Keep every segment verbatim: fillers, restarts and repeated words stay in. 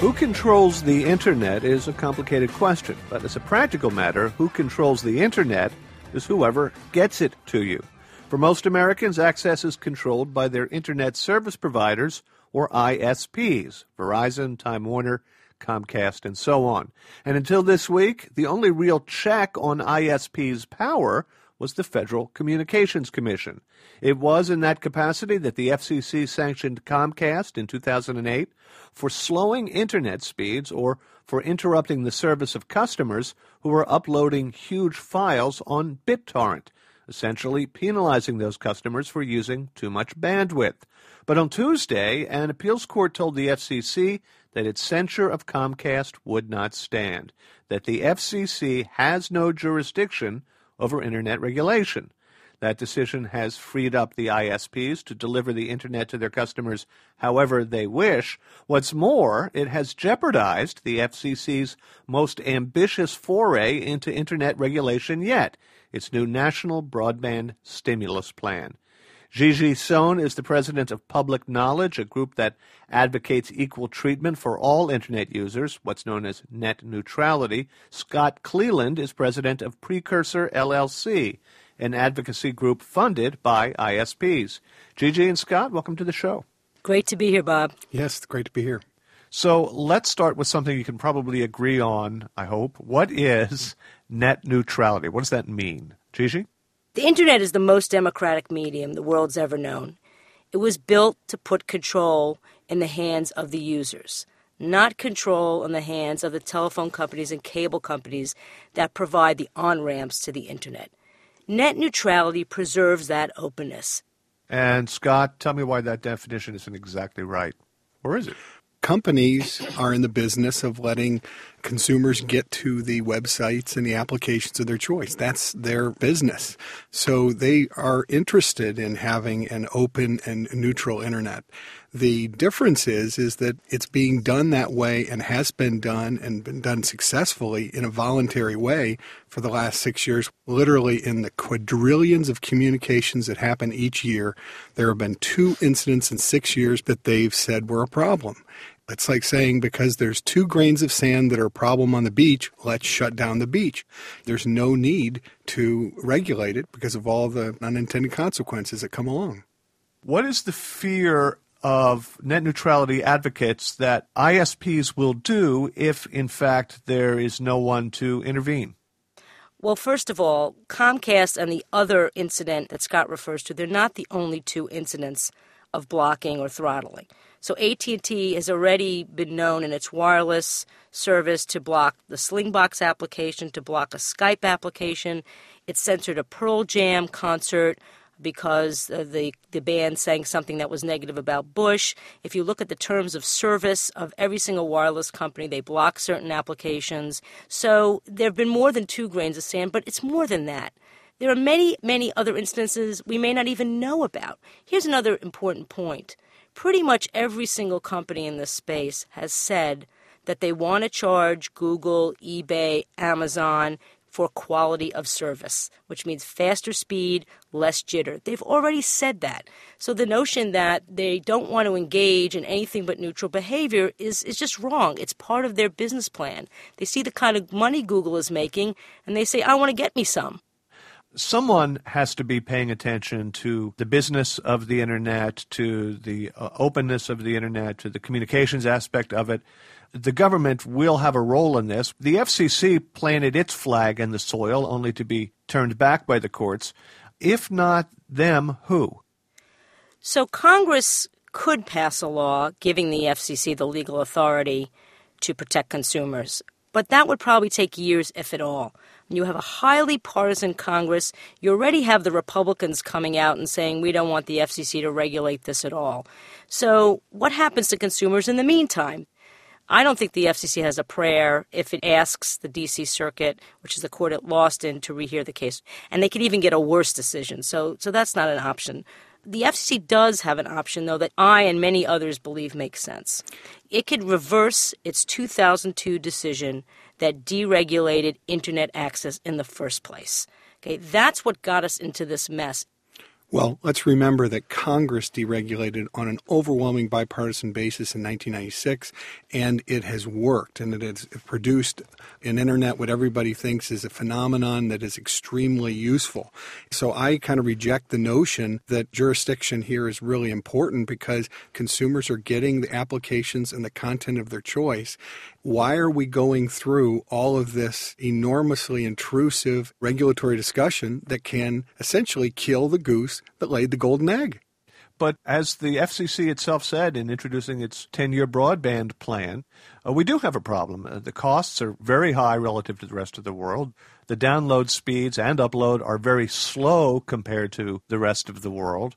Who controls the Internet is a complicated question, but as a practical matter, who controls the Internet is whoever gets it to you. For most Americans, access is controlled by their Internet service providers, or I S Ps, Verizon, Time Warner, Comcast, and so on. And until this week, the only real check on I S Ps' power was the Federal Communications Commission. It was in that capacity that the F C C sanctioned Comcast in two thousand eight for slowing Internet speeds or for interrupting the service of customers who were uploading huge files on BitTorrent, essentially penalizing those customers for using too much bandwidth. But on Tuesday, an appeals court told the F C C that its censure of Comcast would not stand, that the F C C has no jurisdiction over Internet regulation. That decision has freed up the I S Ps to deliver the Internet to their customers however they wish. What's more, it has jeopardized the F C C's most ambitious foray into Internet regulation yet, its new National Broadband Stimulus Plan. Gigi Sohn is the president of Public Knowledge, a group that advocates equal treatment for all Internet users, what's known as net neutrality. Scott Cleland is president of Precursor L L C, an advocacy group funded by I S Ps. Gigi and Scott, welcome to the show. Great to be here, Bob. Yes, it's great to be here. So let's start with something you can probably agree on, I hope. What is net neutrality? What does that mean? Gigi? The Internet is the most democratic medium the world's ever known. It was built to put control in the hands of the users, not control in the hands of the telephone companies and cable companies that provide the on-ramps to the Internet. Net neutrality preserves that openness. And Scott, tell me why that definition isn't exactly right. Or is it? Companies are in the business of letting consumers get to the websites and the applications of their choice. That's their business. So they are interested in having an open and neutral Internet. The difference is, is that it's being done that way and has been done and been done successfully in a voluntary way for the last six years. Literally in the quadrillions of communications that happen each year, there have been two incidents in six years that they've said were a problem. It's like saying because there's two grains of sand that are a problem on the beach, let's shut down the beach. There's no need to regulate it because of all the unintended consequences that come along. What is the fear of net neutrality advocates that I S Ps will do if, in fact, there is no one to intervene? Well, first of all, Comcast and the other incident that Scott refers to, they're not the only two incidents of blocking or throttling. So A T and T has already been known in its wireless service to block the Slingbox application, to block a Skype application. It censored a Pearl Jam concert because uh, the, the band sang something that was negative about Bush. If you look at the terms of service of every single wireless company, they block certain applications. So there have been more than two grains of sand, but it's more than that. There are many, many other instances we may not even know about. Here's another important point. Pretty much every single company in this space has said that they want to charge Google, eBay, Amazon for quality of service, which means faster speed, less jitter. They've already said that. So the notion that they don't want to engage in anything but neutral behavior is, is just wrong. It's part of their business plan. They see the kind of money Google is making, and they say, I want to get me some. Someone has to be paying attention to the business of the Internet, to the uh, openness of the Internet, to the communications aspect of it. The government will have a role in this. The F C C planted its flag in the soil only to be turned back by the courts. If not them, who? So Congress could pass a law giving the F C C the legal authority to protect consumers, but that would probably take years, if at all. You have a highly partisan Congress. You already have the Republicans coming out and saying we don't want the F C C to regulate this at all. So what happens to consumers in the meantime? I don't think the F C C has a prayer if it asks the D C Circuit, which is the court it lost in, to rehear the case. And they could even get a worse decision. So, so that's not an option. The F C C does have an option, though, that I and many others believe makes sense. It could reverse its two thousand two decision that deregulated Internet access in the first place. Okay, that's what got us into this mess. Well, let's remember that Congress deregulated on an overwhelming bipartisan basis in nineteen ninety-six, and it has worked, and it has produced an internet what everybody thinks is a phenomenon that is extremely useful. So I kind of reject the notion that jurisdiction here is really important because consumers are getting the applications and the content of their choice. Why are we going through all of this enormously intrusive regulatory discussion that can essentially kill the goose that laid the golden egg? But as the F C C itself said in introducing its ten-year broadband plan, uh, we do have a problem. Uh, the costs are very high relative to the rest of the world. The download speeds and upload are very slow compared to the rest of the world,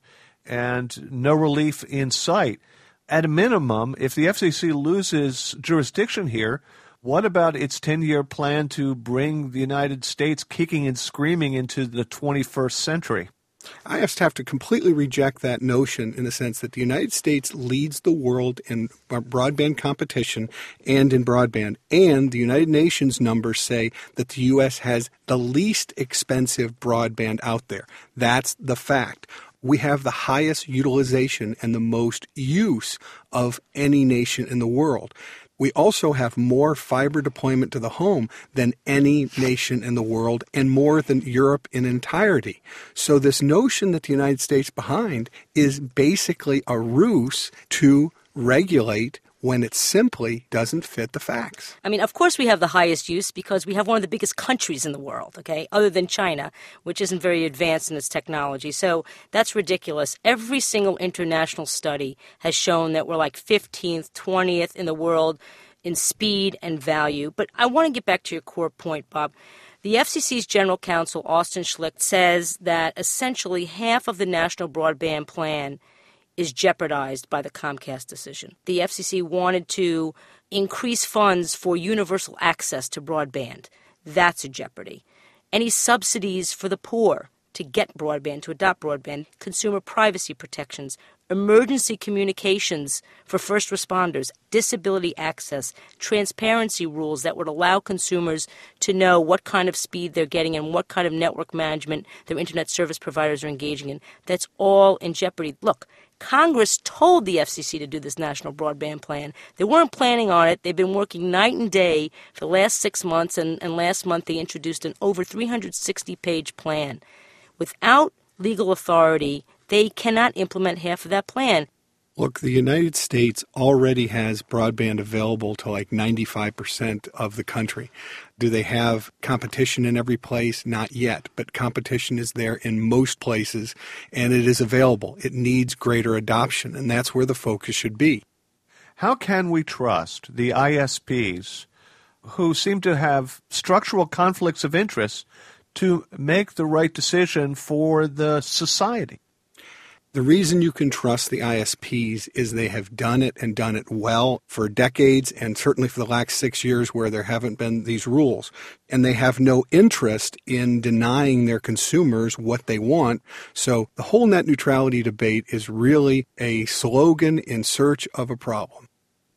and no relief in sight. At a minimum, if the F C C loses jurisdiction here, what about its ten-year plan to bring the United States kicking and screaming into the twenty-first century? I just have to completely reject that notion in the sense that the United States leads the world in broadband competition and in broadband. And the United Nations numbers say that the U S has the least expensive broadband out there. That's the fact. We have the highest utilization and the most use of any nation in the world. We also have more fiber deployment to the home than any nation in the world and more than Europe in entirety. So this notion that the United States is behind is basically a ruse to regulate when it simply doesn't fit the facts. I mean, of course we have the highest use because we have one of the biggest countries in the world, okay, other than China, which isn't very advanced in its technology. So that's ridiculous. Every single international study has shown that we're like fifteenth, twentieth in the world in speed and value. But I want to get back to your core point, Bob. The F C C's General Counsel, Austin Schlicht, says that essentially half of the National Broadband Plan is jeopardized by the Comcast decision. The F C C wanted to increase funds for universal access to broadband. That's a jeopardy. Any subsidies for the poor to get broadband, to adopt broadband, consumer privacy protections, emergency communications for first responders, disability access, transparency rules that would allow consumers to know what kind of speed they're getting and what kind of network management their internet service providers are engaging in. That's all in jeopardy. Look, Congress told the F C C to do this national broadband plan. They weren't planning on it. They've been working night and day for the last six months, and, and last month they introduced an over three hundred sixty page plan. Without legal authority, they cannot implement half of that plan. Look, the United States already has broadband available to like ninety-five percent of the country. Do they have competition in every place? Not yet, but competition is there in most places, and it is available. It needs greater adoption, and that's where the focus should be. How can we trust the I S Ps who seem to have structural conflicts of interest to make the right decision for the society? The reason you can trust the I S Ps is they have done it and done it well for decades, and certainly for the last six years where there haven't been these rules. And they have no interest in denying their consumers what they want. So the whole net neutrality debate is really a slogan in search of a problem.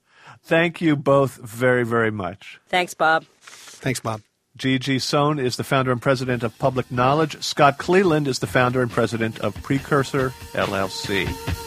Thank you both very, very much. Thanks, Bob. Thanks, Bob. Gigi Sohn is the founder and president of Public Knowledge. Scott Cleland is the founder and president of Precursor, L L C.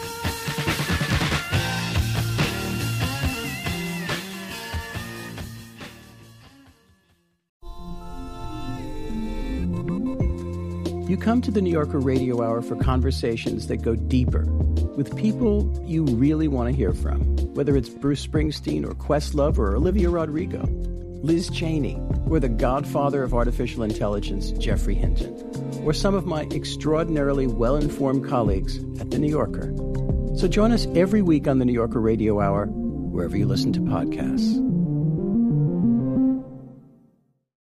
You come to the New Yorker Radio Hour for conversations that go deeper with people you really want to hear from, whether it's Bruce Springsteen or Questlove or Olivia Rodrigo, Liz Cheney, or the godfather of artificial intelligence, Geoffrey Hinton, or some of my extraordinarily well-informed colleagues at The New Yorker. So join us every week on the New Yorker Radio Hour, wherever you listen to podcasts.